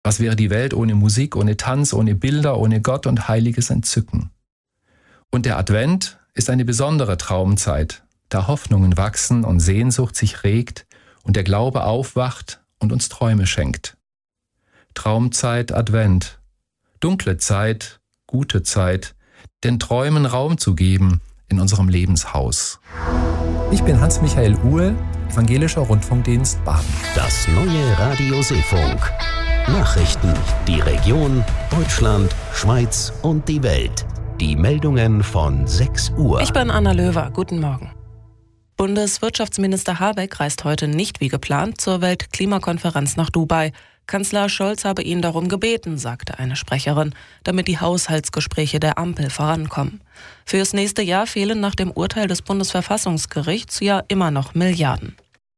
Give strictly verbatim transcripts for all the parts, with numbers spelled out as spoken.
Was wäre die Welt ohne Musik, ohne Tanz, ohne Bilder, ohne Gott und heiliges Entzücken? Und der Advent ist eine besondere Traumzeit, da Hoffnungen wachsen und Sehnsucht sich regt und der Glaube aufwacht und uns Träume schenkt. Traumzeit, Advent, dunkle Zeit, gute Zeit, den Träumen Raum zu geben in unserem Lebenshaus. Ich bin Hans-Michael Uhl, Evangelischer Rundfunkdienst Baden. Das neue Radio Seefunk. Nachrichten, die Region, Deutschland, Schweiz und die Welt. Die Meldungen von sechs Uhr. Ich bin Anna Löwer. Guten Morgen. Bundeswirtschaftsminister Habeck reist heute nicht wie geplant zur Weltklimakonferenz nach Dubai. Kanzler Scholz habe ihn darum gebeten, sagte eine Sprecherin, damit die Haushaltsgespräche der Ampel vorankommen. Fürs nächste Jahr fehlen nach dem Urteil des Bundesverfassungsgerichts ja immer noch Milliarden.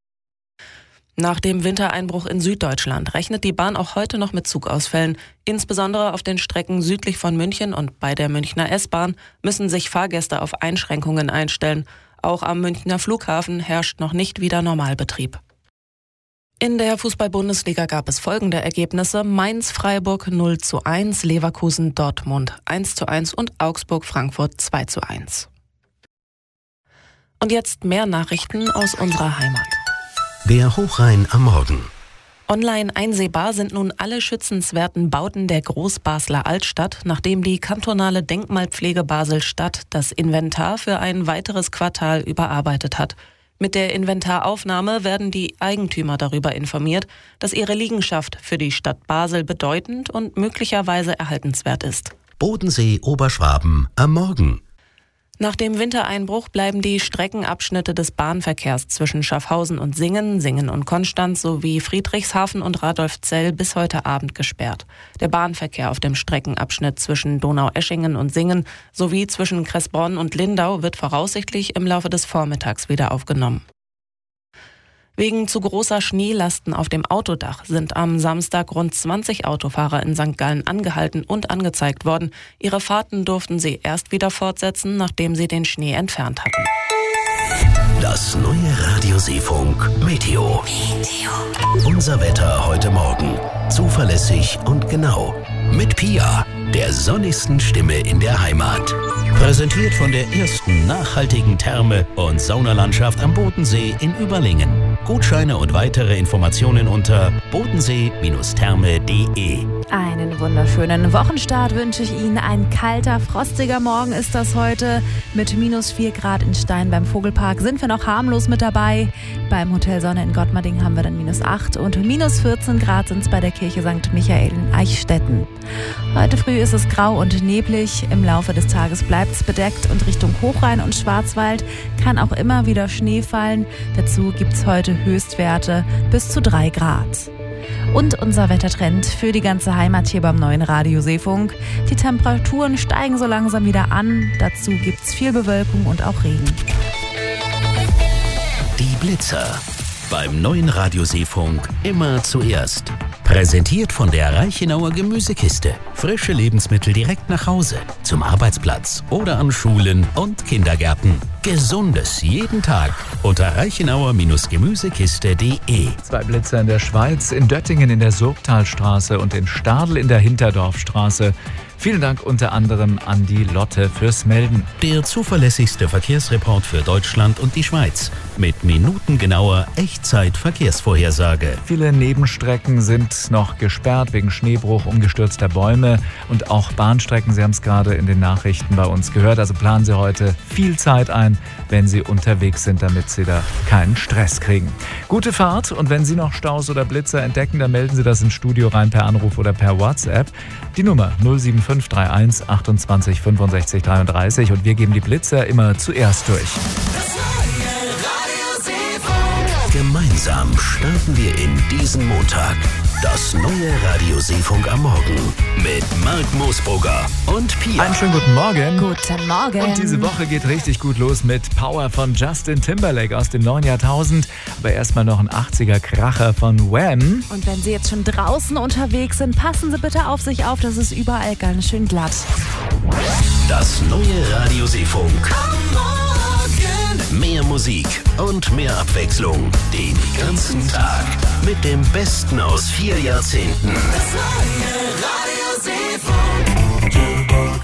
Nach dem Wintereinbruch in Süddeutschland rechnet die Bahn auch heute noch mit Zugausfällen. Insbesondere auf den Strecken südlich von München und bei der Münchner S-Bahn müssen sich Fahrgäste auf Einschränkungen einstellen. Auch am Münchner Flughafen herrscht noch nicht wieder Normalbetrieb. In der Fußball-Bundesliga gab es folgende Ergebnisse: Mainz-Freiburg null zu eins, Leverkusen-Dortmund eins zu eins und Augsburg-Frankfurt zwei zu eins. Und jetzt mehr Nachrichten aus unserer Heimat. Der Hochrhein am Morgen. Online einsehbar sind nun alle schützenswerten Bauten der Großbasler Altstadt, nachdem die kantonale Denkmalpflege Basel-Stadt das Inventar für ein weiteres Quartal überarbeitet hat. Mit der Inventaraufnahme werden die Eigentümer darüber informiert, dass ihre Liegenschaft für die Stadt Basel bedeutend und möglicherweise erhaltenswert ist. Bodensee Oberschwaben am Morgen. Nach dem Wintereinbruch bleiben die Streckenabschnitte des Bahnverkehrs zwischen Schaffhausen und Singen, Singen und Konstanz sowie Friedrichshafen und Radolfzell bis heute Abend gesperrt. Der Bahnverkehr auf dem Streckenabschnitt zwischen Donaueschingen und Singen sowie zwischen Kressbronn und Lindau wird voraussichtlich im Laufe des Vormittags wieder aufgenommen. Wegen zu großer Schneelasten auf dem Autodach sind am Samstag rund zwanzig Autofahrer in Sankt Gallen angehalten und angezeigt worden. Ihre Fahrten durften sie erst wieder fortsetzen, nachdem sie den Schnee entfernt hatten. Das neue Radio Seefunk Meteo. Meteo. Unser Wetter heute Morgen. Zuverlässig und genau. Mit Pia, der sonnigsten Stimme in der Heimat. Präsentiert von der ersten nachhaltigen Therme- und Saunalandschaft am Bodensee in Überlingen. Gutscheine und weitere Informationen unter bodensee Bindestrich therme punkt de. Einen wunderschönen Wochenstart wünsche ich Ihnen. Ein kalter, frostiger Morgen ist das heute. Mit minus vier Grad in Stein beim Vogelpark sind wir noch harmlos mit dabei. Beim Hotel Sonne in Gottmarding haben wir dann minus acht und minus vierzehn Grad sind es bei der Kirche Sankt Michael in Eichstätten. Heute früh ist es grau und neblig. Im Laufe des Tages bleibt es bedeckt und Richtung Hochrhein und Schwarzwald kann auch immer wieder Schnee fallen. Dazu gibt es heute Höchstwerte bis zu drei Grad. Und unser Wettertrend für die ganze Heimat hier beim neuen Radio Seefunk. Die Temperaturen steigen so langsam wieder an. Dazu gibt es viel Bewölkung und auch Regen. Die Blitzer. Beim neuen Radio Seefunk immer zuerst. Präsentiert von der Reichenauer Gemüsekiste. Frische Lebensmittel direkt nach Hause, zum Arbeitsplatz oder an Schulen und Kindergärten. Gesundes jeden Tag unter reichenauer Gemüsekiste punkt de. Zwei Blitzer in der Schweiz, in Döttingen in der Surgtalstraße und in Stadl in der Hinterdorfstraße. Vielen Dank unter anderem an die Lotte fürs Melden. Der zuverlässigste Verkehrsreport für Deutschland und die Schweiz. Mit minutengenauer Echtzeit-Verkehrsvorhersage. Viele Nebenstrecken sind noch gesperrt wegen Schneebruch, umgestürzter Bäume und auch Bahnstrecken. Sie haben es gerade in den Nachrichten bei uns gehört. Also planen Sie heute viel Zeit ein, wenn Sie unterwegs sind, damit Sie da keinen Stress kriegen. Gute Fahrt und wenn Sie noch Staus oder Blitzer entdecken, dann melden Sie das ins Studio rein per Anruf oder per WhatsApp. Die Nummer null sieben fünf drei eins achtundzwanzig fünfundsechzig dreiunddreißig und wir geben die Blitzer immer zuerst durch. Gemeinsam starten wir in diesen Montag. Das neue Radio Seefunk am Morgen mit Marc Moosbrugger und Pia. Einen schönen guten Morgen. Guten Morgen. Und diese Woche geht richtig gut los mit Power von Justin Timberlake aus dem neuen Jahrtausend. Aber erstmal noch ein achtziger-Kracher von Wham. Und wenn Sie jetzt schon draußen unterwegs sind, passen Sie bitte auf sich auf, das ist überall ganz schön glatt. Das neue Radio Seefunk. Am Morgen. Mehr Musik und mehr Abwechslung den ganzen Tag mit dem Besten aus vier Jahrzehnten. Das neue Radio Seefunk.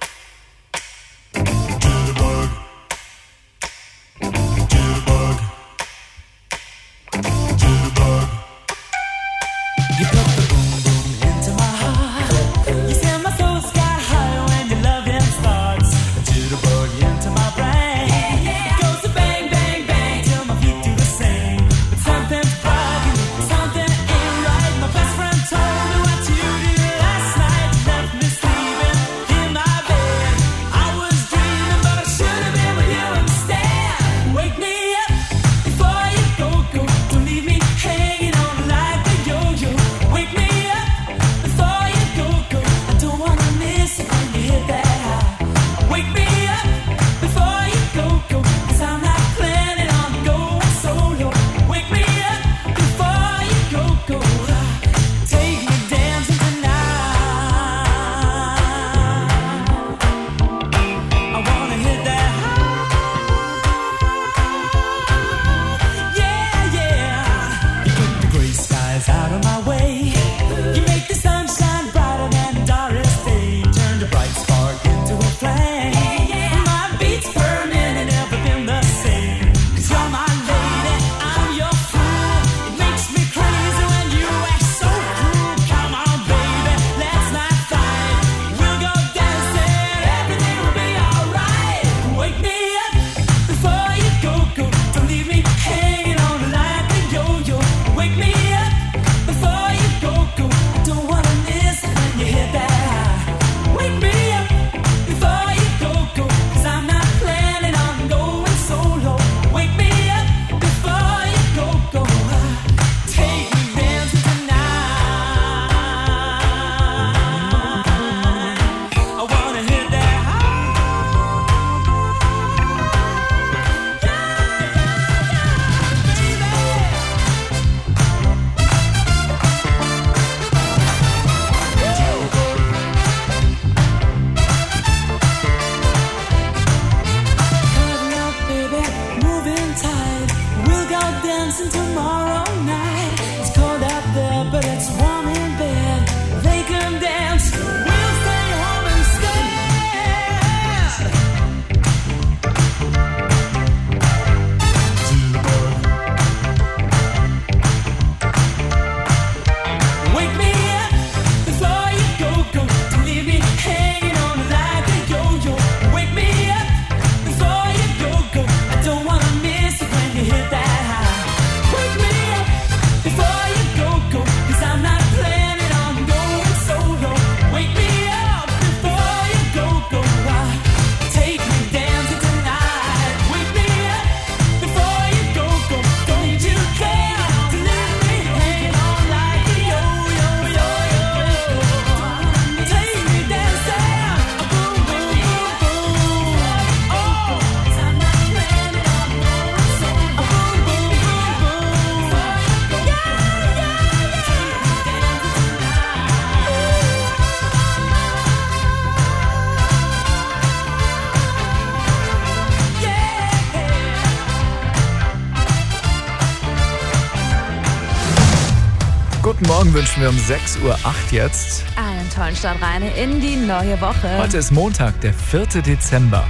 Guten Morgen wünschen wir um sechs Uhr acht jetzt. Einen tollen Start rein in die neue Woche. Heute ist Montag, der vierte Dezember.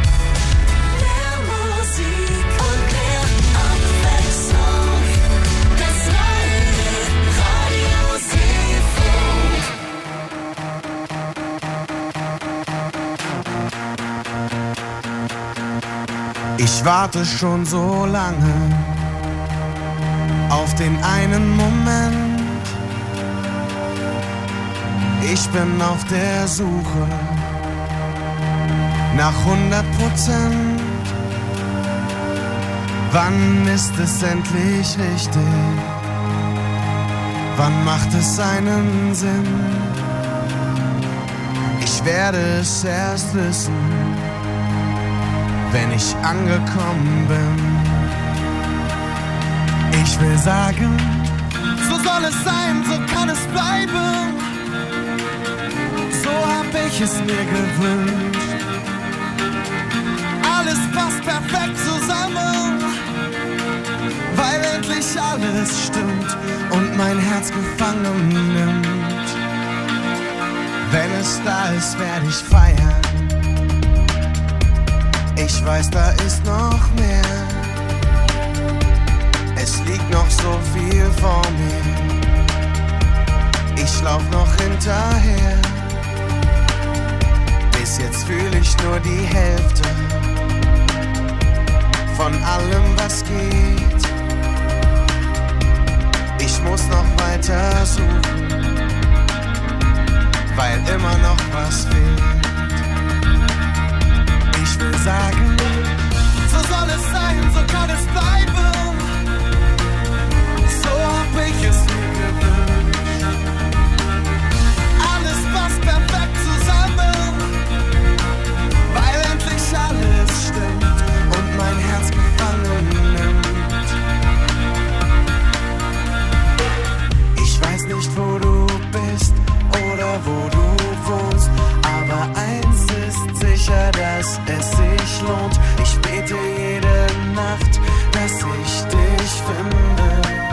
Ich warte schon so lange auf den einen Moment. Ich bin auf der Suche nach hundert Prozent. Wann ist es endlich richtig? Wann macht es einen Sinn? Ich werde es erst wissen, wenn ich angekommen bin. Ich will sagen, so soll es sein, so kann es bleiben. So hab ich es mir gewünscht. Alles passt perfekt zusammen. alles stimmt und mein Herz gefangen nimmt. Wenn es da ist, werde ich feiern. Ich weiß, da ist noch mehr. Es liegt noch so viel vor mir. Ich lauf noch hinterher. Bis jetzt fühle ich nur die Hälfte von allem, was geht. Ich muss noch weiter suchen, weil immer noch was fehlt. Ich will sagen, so soll es sein, so kann es bleiben. So hab ich es mir gewünscht. Alles passt perfekt zusammen, weil endlich alles stimmt und mein Herz gefangen nimmt. Ich weiß nicht, wo du bist oder wo du wohnst, aber eins ist sicher, dass es sich lohnt. Ich bete jede Nacht, dass ich dich finde.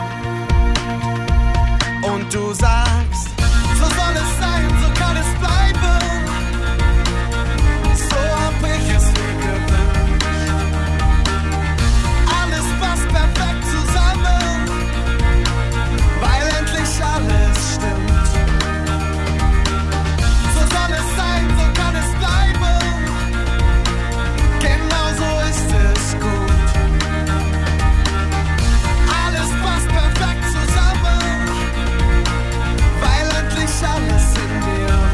Und du sagst, so soll es sein, so kann es bleiben. So hab ich es mir gewünscht. Alles passt perfekt zusammen, weil endlich alles stimmt. So soll es sein, so kann es bleiben. Genau so ist es gut. Alles passt perfekt zusammen, weil endlich alles in mir ruht.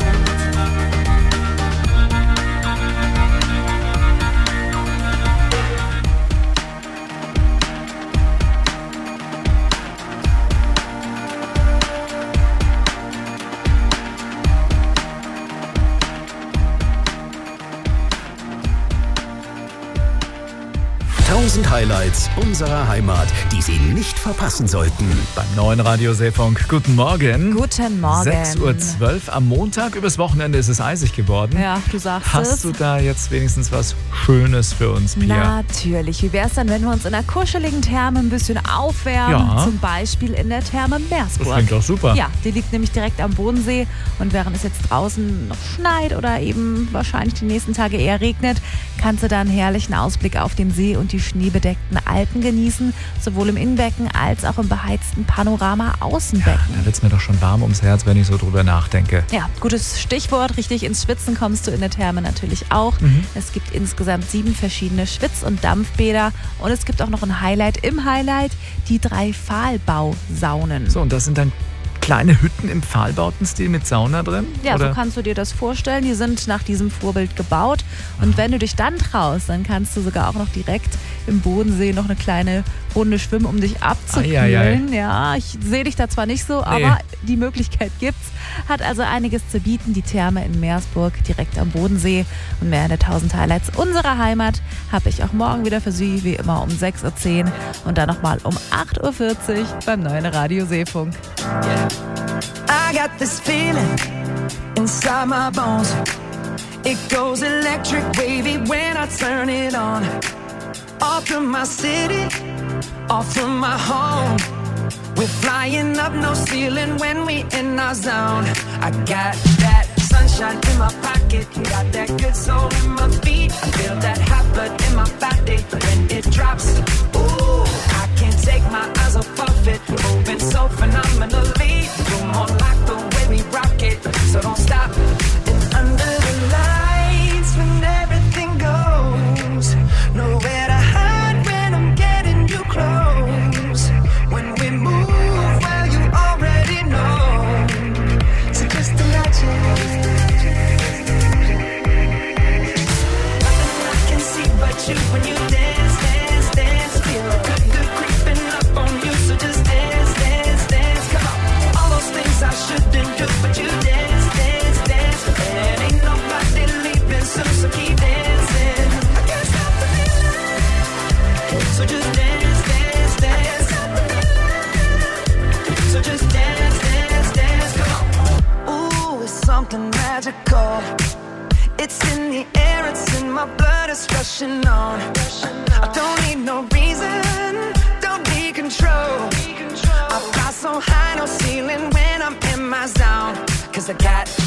Tausend Highlights unserer Heimat, die Sie nicht verpassen sollten. Beim neuen Radio Seefunk. Guten Morgen. Guten Morgen. sechs Uhr zwölf am Montag. Übers Wochenende ist es eisig geworden. Ja, du sagst Hast es. du da jetzt wenigstens was Schönes für uns, Pia? Natürlich. Wie wäre es dann, wenn wir uns in einer kuscheligen Therme ein bisschen aufwärmen? Ja. Zum Beispiel in der Therme Meersburg. Das klingt doch super. Ja, die liegt nämlich direkt am Bodensee. Und während es jetzt draußen noch schneit oder eben wahrscheinlich die nächsten Tage eher regnet, kannst du da einen herrlichen Ausblick auf den See und die schneebedeckten Alpen genießen. Sowohl im Innenbecken als auch im beheizten Panorama-Außenbecken. Da wird es mir doch schon warm ums Herz, wenn ich so drüber nachdenke. Ja, gutes Stichwort. Richtig ins Schwitzen kommst du in der Therme natürlich auch. Mhm. Es gibt insgesamt sieben verschiedene Schwitz- und Dampfbäder. Und es gibt auch noch ein Highlight im Highlight, die drei Pfahlbausaunen. So, und das sind dann kleine Hütten im Pfahlbautenstil mit Sauna drin? Ja, oder? so kannst du dir das vorstellen. Die sind nach diesem Vorbild gebaut. Und wenn du dich dann traust, dann kannst du sogar auch noch direkt im Bodensee noch eine kleine Runde schwimmen, um dich abzukühlen. Ei, ei, ei. Ja, ich sehe dich da zwar nicht so, aber die Möglichkeit gibt's. Hat also einiges zu bieten. Die Therme in Meersburg direkt am Bodensee. Und mehr der tausend Highlights unserer Heimat habe ich auch morgen wieder für Sie, wie immer um sechs Uhr zehn und dann nochmal um acht Uhr vierzig beim neuen Radio Seefunk. I got this feeling inside my bones. It goes electric wavy when I turn it on. Off from my city, off from my home. We're flying up, no ceiling when we in our zone. I got that sunshine in my pocket, got that good soul in my feet. I feel that hot blood in my body when it drops. Ooh, I can't take my eyes off it, moving so phenomenally. You're more like the way we rock it, so don't stop. And under the lights when everything goes, nowhere to hide when I'm getting you close. When we move, well you already know. So just imagine. Nothing I can see but you when you dance, dance, dance. Feel good, good creeping up on you. So just dance, dance, dance. Come on, all those things I shouldn't do, but you dance, dance, dance. And ain't nobody leaving soon, so keep dancing. I can't stop the feeling. So just dance, dance, dance. So just dance, dance, dance. Come on. Ooh, it's something magical. It's in the air, it's in my blood, it's rushing on. I don't need no reason, don't need control. I fly so high, no ceiling when I'm in my zone. Cause I got